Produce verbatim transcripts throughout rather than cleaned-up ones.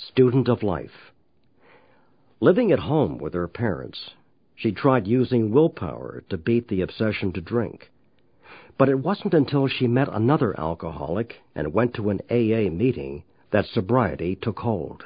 student of life. Living at home with her parents, she tried using willpower to beat the obsession to drink. But it wasn't until she met another alcoholic and went to an A A meeting that sobriety took hold.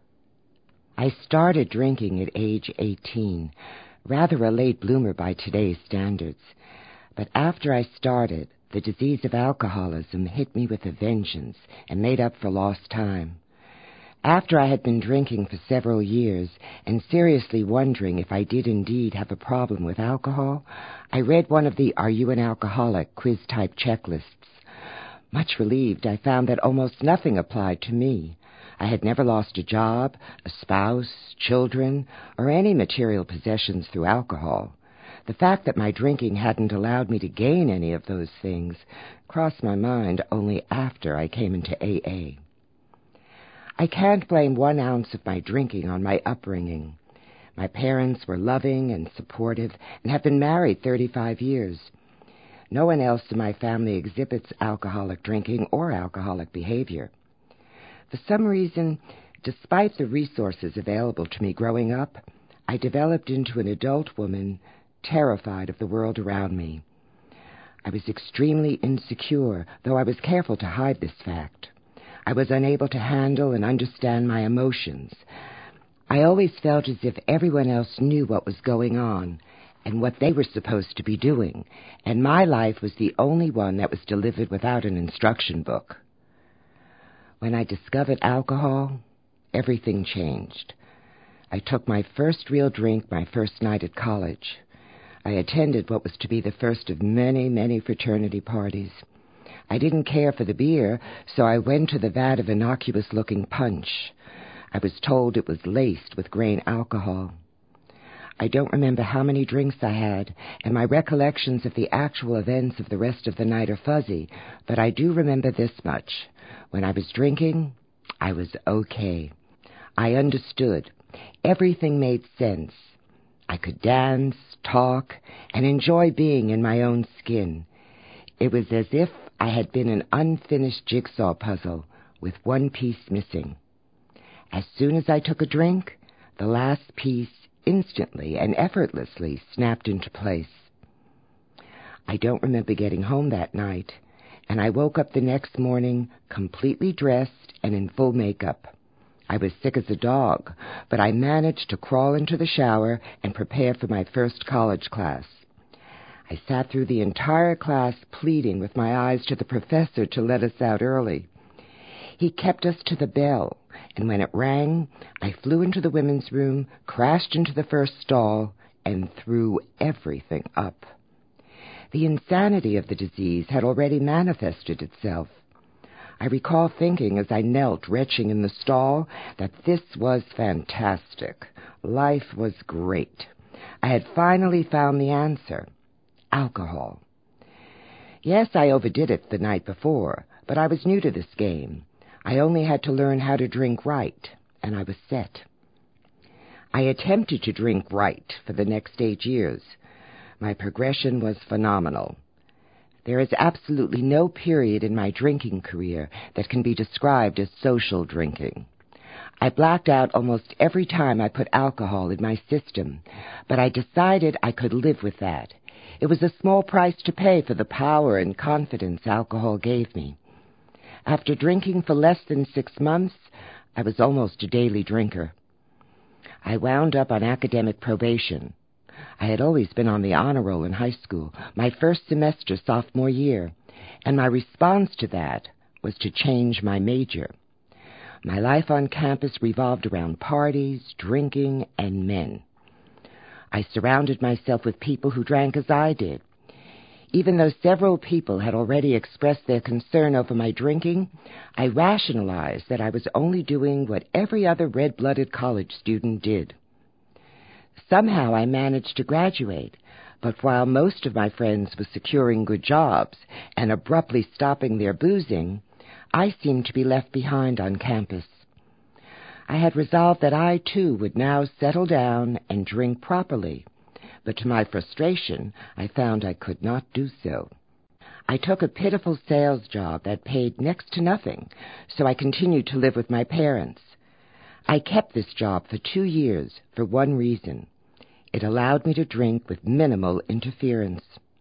I started drinking at age eighteen, rather a late bloomer by today's standards. But after I started, the disease of alcoholism hit me with a vengeance and made up for lost time. After I had been drinking for several years and seriously wondering if I did indeed have a problem with alcohol, I read one of the Are You an Alcoholic quiz-type checklists. Much relieved, I found that almost nothing applied to me. I had never lost a job, a spouse, children, or any material possessions through alcohol. The fact that my drinking hadn't allowed me to gain any of those things crossed my mind only after I came into A A. I can't blame one ounce of my drinking on my upbringing. My parents were loving and supportive and have been married thirty-five years. No one else in my family exhibits alcoholic drinking or alcoholic behavior. For some reason, despite the resources available to me growing up, I developed into an adult woman terrified of the world around me. I was extremely insecure, though I was careful to hide this fact. I was unable to handle and understand my emotions. I always felt as if everyone else knew what was going on and what they were supposed to be doing, and my life was the only one that was delivered without an instruction book. When I discovered alcohol, everything changed. I took my first real drink my first night at college. I attended what was to be the first of many, many fraternity parties. I didn't care for the beer, so I went to the vat of innocuous-looking punch. I was told it was laced with grain alcohol. I don't remember how many drinks I had, and my recollections of the actual events of the rest of the night are fuzzy, but I do remember this much. When I was drinking, I was okay. I understood. Everything made sense. I could dance, talk, and enjoy being in my own skin. It was as if I had been an unfinished jigsaw puzzle with one piece missing. As soon as I took a drink, the last piece instantly and effortlessly snapped into place. I don't remember getting home that night, and I woke up the next morning completely dressed and in full makeup. I was sick as a dog, but I managed to crawl into the shower and prepare for my first college class. I sat through the entire class pleading with my eyes to the professor to let us out early. He kept us to the bell, and when it rang, I flew into the women's room, crashed into the first stall, and threw everything up. The insanity of the disease had already manifested itself. I recall thinking as I knelt retching in the stall that this was fantastic. Life was great. I had finally found the answer. Alcohol. Yes, I overdid it the night before, but I was new to this game. I only had to learn how to drink right, and I was set. I attempted to drink right for the next eight years. My progression was phenomenal. There is absolutely no period in my drinking career that can be described as social drinking. I blacked out almost every time I put alcohol in my system, but I decided I could live with that. It was a small price to pay for the power and confidence alcohol gave me. After drinking for less than six months, I was almost a daily drinker. I wound up on academic probation. I had always been on the honor roll in high school, my first semester sophomore year, and my response to that was to change my major. My life on campus revolved around parties, drinking, and men. I surrounded myself with people who drank as I did. Even though several people had already expressed their concern over my drinking, I rationalized that I was only doing what every other red-blooded college student did. Somehow I managed to graduate, but while most of my friends were securing good jobs and abruptly stopping their boozing, I seemed to be left behind on campus. I had resolved that I, too, would now settle down and drink properly, but to my frustration, I found I could not do so. I took a pitiful sales job that paid next to nothing, so I continued to live with my parents. I kept this job for two years for one reason. It allowed me to drink with minimal interference.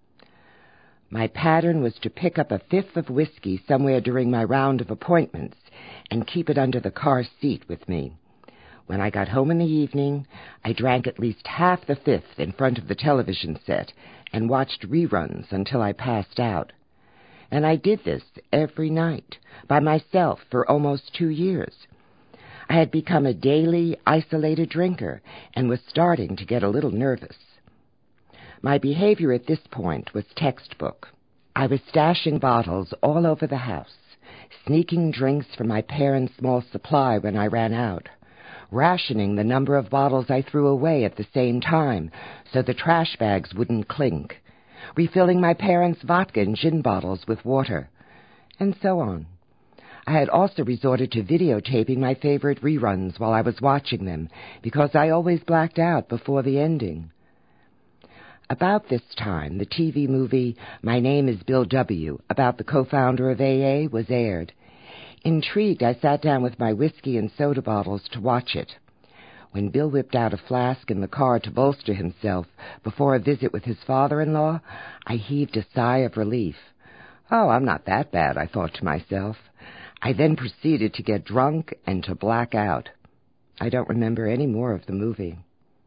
My pattern was to pick up a fifth of whiskey somewhere during my round of appointments and keep it under the car seat with me. When I got home in the evening, I drank at least half the fifth in front of the television set and watched reruns until I passed out. And I did this every night, by myself, for almost two years. I had become a daily, isolated drinker and was starting to get a little nervous. My behavior at this point was textbook. I was stashing bottles all over the house, sneaking drinks from my parents' small supply when I ran out, rationing the number of bottles I threw away at the same time so the trash bags wouldn't clink, refilling my parents' vodka and gin bottles with water, and so on. I had also resorted to videotaping my favorite reruns while I was watching them, because I always blacked out before the ending. About this time, the T V movie My Name is Bill W., about the co-founder of A A, was aired. Intrigued, I sat down with my whiskey and soda bottles to watch it. When Bill whipped out a flask in the car to bolster himself before a visit with his father-in-law, I heaved a sigh of relief. Oh, I'm not that bad, I thought to myself. I then proceeded to get drunk and to black out. I don't remember any more of the movie.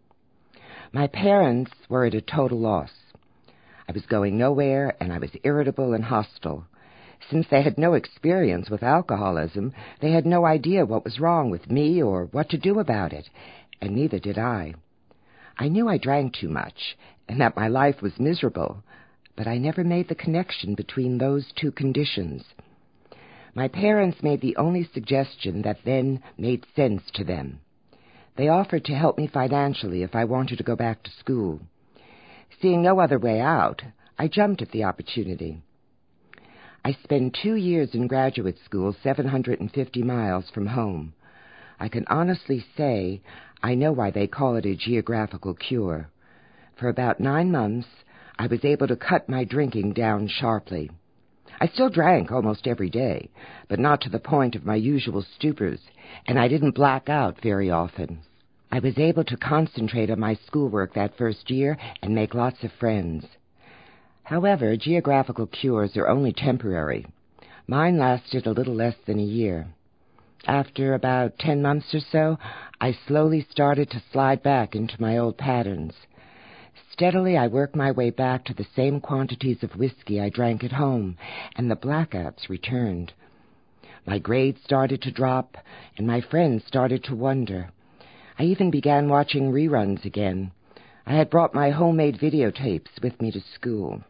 My parents were at a total loss. I was going nowhere, and I was irritable and hostile. Since they had no experience with alcoholism, they had no idea what was wrong with me or what to do about it, and neither did I. I knew I drank too much, and that my life was miserable, but I never made the connection between those two conditions. My parents made the only suggestion that then made sense to them. They offered to help me financially if I wanted to go back to school. Seeing no other way out, I jumped at the opportunity. I spent two years in graduate school seven hundred fifty miles from home. I can honestly say I know why they call it a geographical cure. For about nine months, I was able to cut my drinking down sharply. I still drank almost every day, but not to the point of my usual stupors, and I didn't black out very often. I was able to concentrate on my schoolwork that first year and make lots of friends. However, geographical cures are only temporary. Mine lasted a little less than a year. After about ten months or so, I slowly started to slide back into my old patterns. Steadily, I worked my way back to the same quantities of whiskey I drank at home, and the blackouts returned. My grades started to drop, and my friends started to wonder. I even began watching reruns again. I had brought my homemade videotapes with me to school.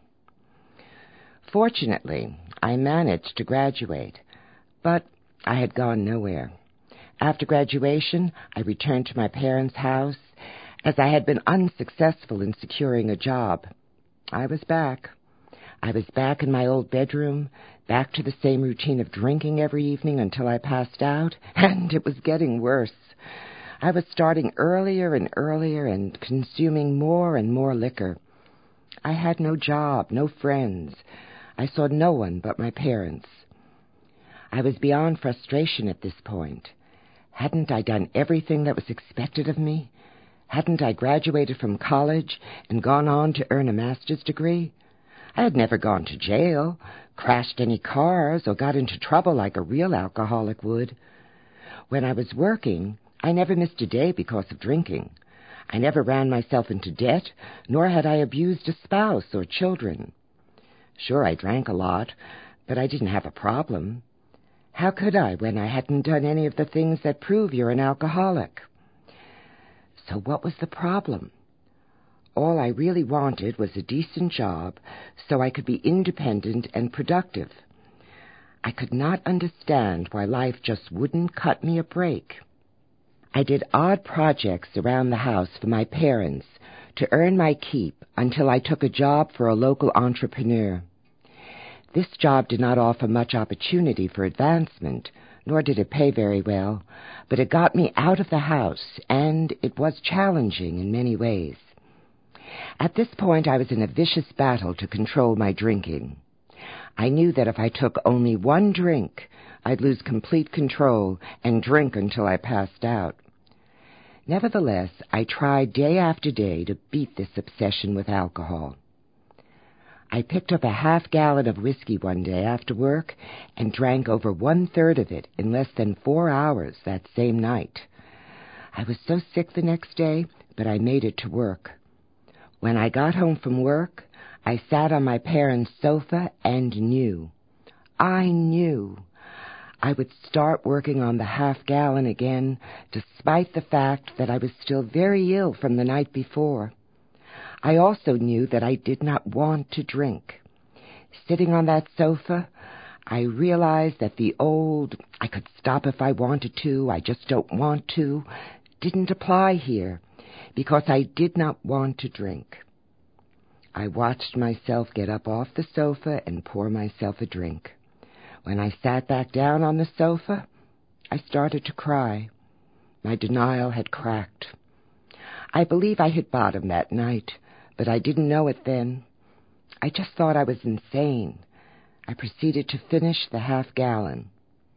Fortunately, I managed to graduate, but I had gone nowhere. After graduation, I returned to my parents' house, as I had been unsuccessful in securing a job. I was back. I was back in my old bedroom, back to the same routine of drinking every evening until I passed out, and it was getting worse. I was starting earlier and earlier and consuming more and more liquor. I had no job, no friends. I saw no one but my parents. I was beyond frustration at this point. Hadn't I done everything that was expected of me? Hadn't I graduated from college and gone on to earn a master's degree? I had never gone to jail, crashed any cars, or got into trouble like a real alcoholic would. When I was working, I never missed a day because of drinking. I never ran myself into debt, nor had I abused a spouse or children. Sure, I drank a lot, but I didn't have a problem. How could I when I hadn't done any of the things that prove you're an alcoholic? So what was the problem? All I really wanted was a decent job so I could be independent and productive. I could not understand why life just wouldn't cut me a break. I did odd projects around the house for my parents to earn my keep until I took a job for a local entrepreneur. This job did not offer much opportunity for advancement, nor did it pay very well, but it got me out of the house, and it was challenging in many ways. At this point, I was in a vicious battle to control my drinking. I knew that if I took only one drink, I'd lose complete control and drink until I passed out. Nevertheless, I tried day after day to beat this obsession with alcohol. I picked up a half gallon of whiskey one day after work and drank over one-third of it in less than four hours that same night. I was so sick the next day, but I made it to work. When I got home from work, I sat on my parents' sofa and knew. I knew. I would start working on the half gallon again, despite the fact that I was still very ill from the night before. I also knew that I did not want to drink. Sitting on that sofa, I realized that the old, I could stop if I wanted to, I just don't want to, didn't apply here, because I did not want to drink. I watched myself get up off the sofa and pour myself a drink. When I sat back down on the sofa, I started to cry. My denial had cracked. I believe I hit bottom that night, but I didn't know it then. I just thought I was insane. I proceeded to finish the half gallon.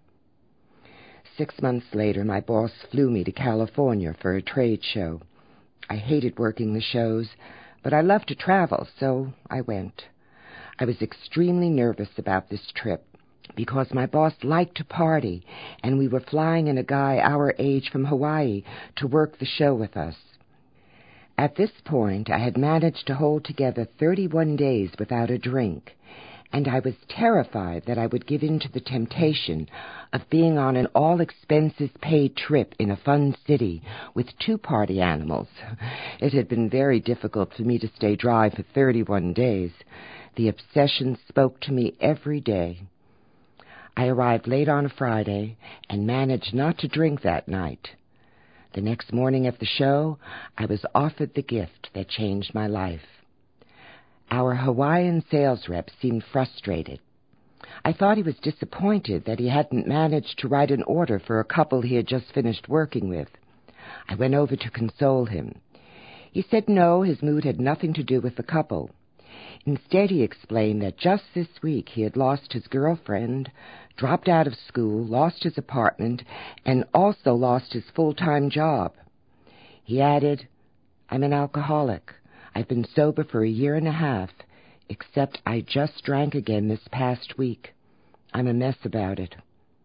Six months later, my boss flew me to California for a trade show. I hated working the shows, but I loved to travel, so I went. I was extremely nervous about this trip, because my boss liked to party, and we were flying in a guy our age from Hawaii to work the show with us. At this point, I had managed to hold together thirty-one days without a drink, and I was terrified that I would give in to the temptation of being on an all-expenses-paid trip in a fun city with two party animals. It had been very difficult for me to stay dry for thirty-one days. The obsession spoke to me every day. I arrived late on a Friday and managed not to drink that night. The next morning at the show, I was offered the gift that changed my life. Our Hawaiian sales rep seemed frustrated. I thought he was disappointed that he hadn't managed to write an order for a couple he had just finished working with. I went over to console him. He said no, his mood had nothing to do with the couple. Instead, he explained that just this week he had lost his girlfriend, dropped out of school, lost his apartment, and also lost his full-time job. He added, "I'm an alcoholic. I've been sober for a year and a half, except I just drank again this past week. I'm a mess about it."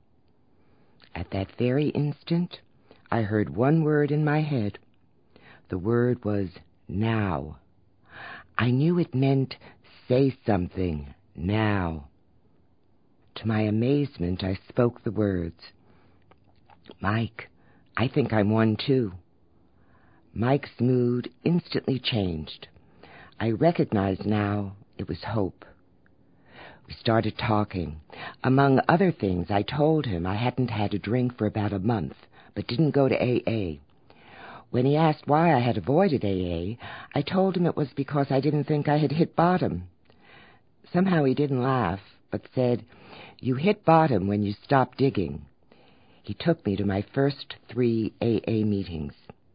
At that very instant, I heard one word in my head. The word was now. I knew it meant say something now. To my amazement, I spoke the words. "Mike, I think I'm one too." Mike's mood instantly changed. I recognized now it was hope. We started talking. Among other things, I told him I hadn't had a drink for about a month, but didn't go to A A. When he asked why I had avoided A A, I told him it was because I didn't think I had hit bottom. Somehow he didn't laugh, but said, "You hit bottom when you stop digging." He took me to my first three A A meetings.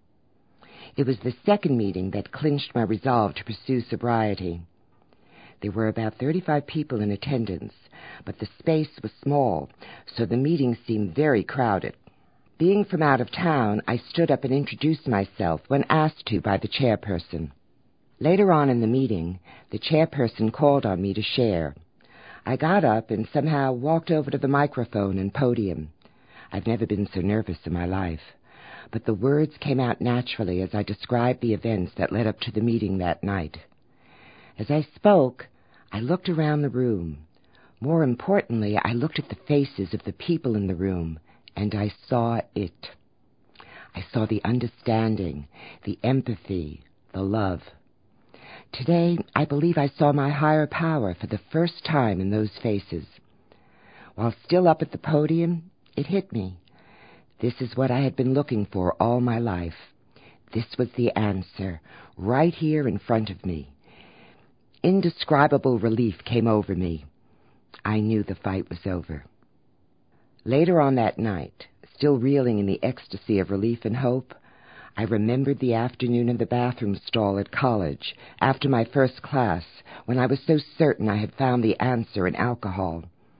It was the second meeting that clinched my resolve to pursue sobriety. There were about thirty-five people in attendance, but the space was small, so the meeting seemed very crowded. Being from out of town, I stood up and introduced myself when asked to by the chairperson. Later on in the meeting, the chairperson called on me to share. I got up and somehow walked over to the microphone and podium. I've never been so nervous in my life, but the words came out naturally as I described the events that led up to the meeting that night. As I spoke, I looked around the room. More importantly, I looked at the faces of the people in the room, and I saw it. I saw the understanding, the empathy, the love. Today, I believe I saw my higher power for the first time in those faces. While still up at the podium, it hit me. This is what I had been looking for all my life. This was the answer, right here in front of me. Indescribable relief came over me. I knew the fight was over. Later on that night, still reeling in the ecstasy of relief and hope, I remembered the afternoon in the bathroom stall at college, after my first class, when I was so certain I had found the answer in alcohol.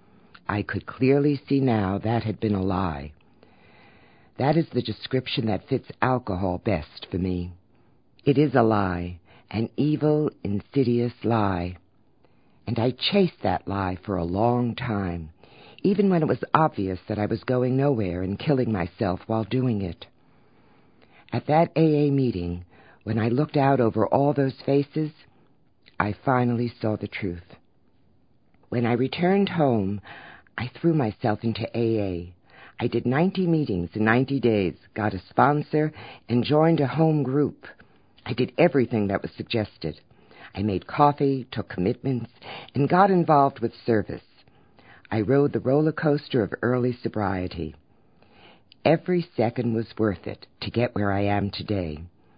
I could clearly see now that had been a lie. That is the description that fits alcohol best for me. It is a lie, an evil, insidious lie. And I chased that lie for a long time, even when it was obvious that I was going nowhere and killing myself while doing it. At that A A meeting, when I looked out over all those faces, I finally saw the truth. When I returned home, I threw myself into A A. I did ninety meetings in ninety days, got a sponsor, and joined a home group. I did everything that was suggested. I made coffee, took commitments, and got involved with service. I rode the roller coaster of early sobriety. Every second was worth it to get where I am today.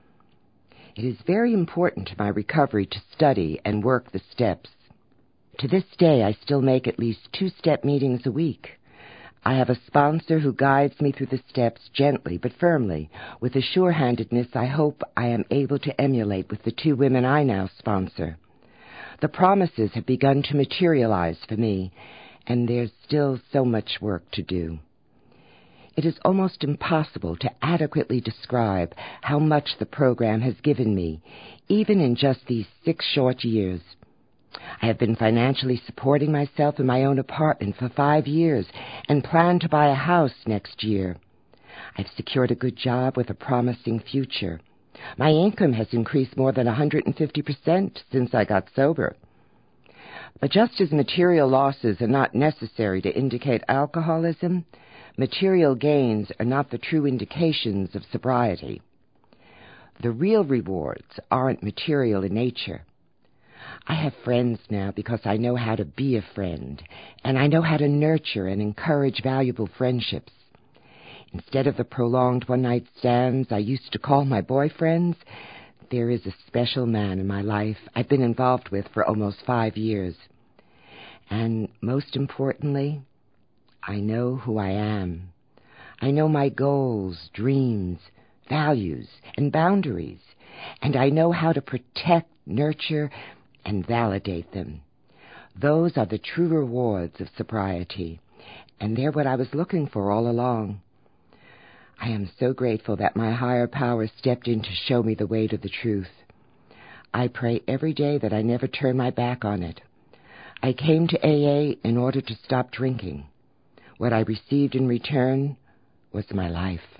It is very important to my recovery to study and work the steps. To this day, I still make at least two-step meetings a week. I have a sponsor who guides me through the steps gently but firmly, with a sure-handedness I hope I am able to emulate with the two women I now sponsor. The promises have begun to materialize for me, and there's still so much work to do. It is almost impossible to adequately describe how much the program has given me, even in just these six short years. I have been financially supporting myself in my own apartment for five years and plan to buy a house next year. I've secured a good job with a promising future. My income has increased more than one hundred fifty percent since I got sober. But just as material losses are not necessary to indicate alcoholism, material gains are not the true indications of sobriety. The real rewards aren't material in nature. I have friends now because I know how to be a friend, and I know how to nurture and encourage valuable friendships. Instead of the prolonged one-night stands I used to call my boyfriends, there is a special man in my life I've been involved with for almost five years. And most importantly, I know who I am. I know my goals, dreams, values, and boundaries, and I know how to protect, nurture, and validate them. Those are the true rewards of sobriety, and they're what I was looking for all along. I am so grateful that my higher power stepped in to show me the way to the truth. I pray every day that I never turn my back on it. I came to A A in order to stop drinking. What I received in return was my life.